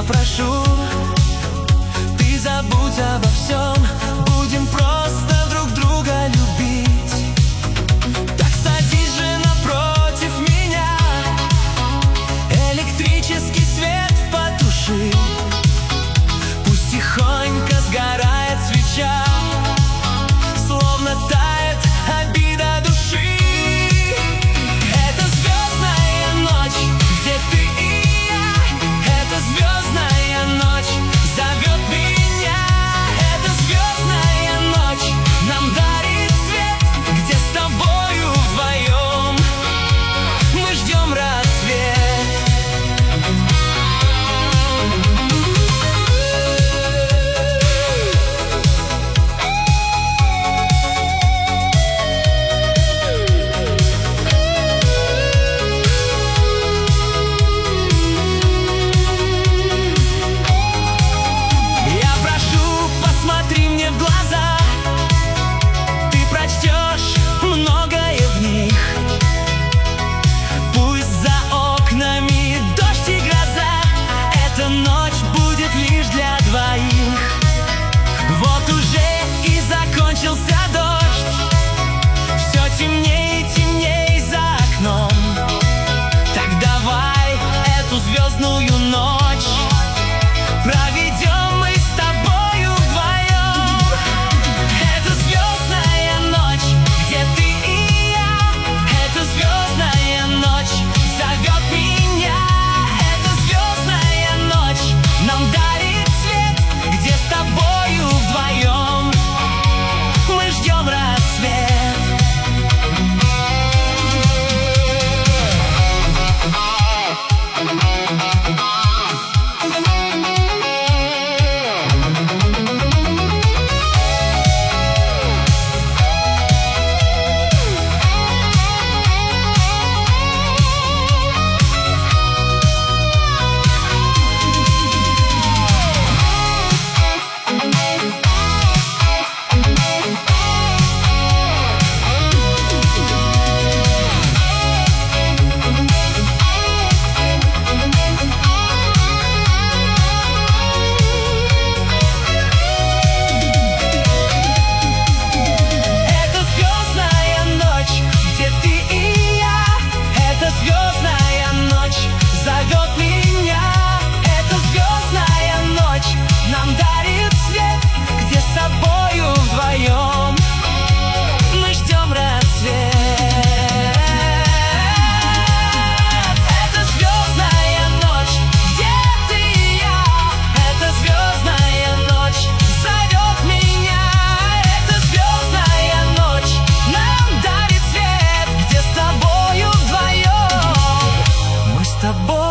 Я прошу, ты забудь обо всем, будем просто друг друга любить. Так садись же напротив меня, электрический свет потуши, пусть тихонько сгорает свеча, словно тает обида души. Это звездная ночь, где ты и я, это звездная ночь зовет меня. Это звездная ночь нам дарит свет, где с тобою вдвоем мы ждем рассвет. Посмотри мне в глаза, ты прочтешь многое в них. Пусть за окнами дождь и гроза, эта ночь будет лишь для двоих. Вот уже и закончился дождь, все темнее и темнее за окном. Так давай эту звездную ночь проведем мы с тобою вдвоем. Это звездная ночь, где ты и я, это звездная ночь зовет меня. Это звездная ночь нам дарит свет, где с тобою вдвоем мы ждем рассвет. Зовет меня, эта звездная ночь нам дарит свет, где с собою вдвоем мы ждем рассвет. Это звездная ночь, где ты и я, это звездная ночь зовет меня. Это звездная ночь нам дарит свет, где с тобою вдвоем мы с тобой